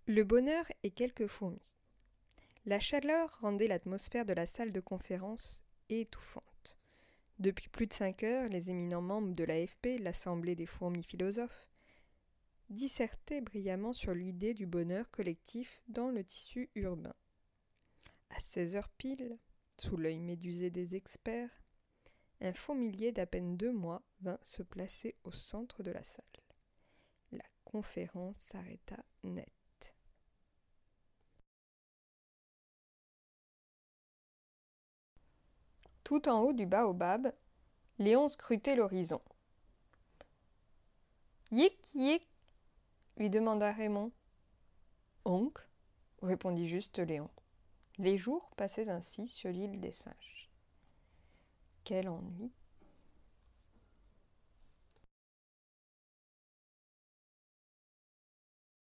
Le bonheur et quelques fourmis. La chaleur rendait l'atmosphère de la salle de conférence étouffante. Depuis plus de 5 heures, les éminents membres de l'AFP, l'Assemblée des fourmis philosophes, dissertaient brillamment sur l'idée du bonheur collectif dans le tissu urbain. À 16 heures pile, sous l'œil médusé des experts, un fourmilier d'à peine 2 mois vint se placer au centre de la salle. La conférence s'arrêta net. Tout en haut du baobab, Léon scrutait l'horizon. « Yik, yik !» lui demanda Raymond. « Onc !» répondit juste Léon. Les jours passaient ainsi sur l'île des singes. Quel ennui!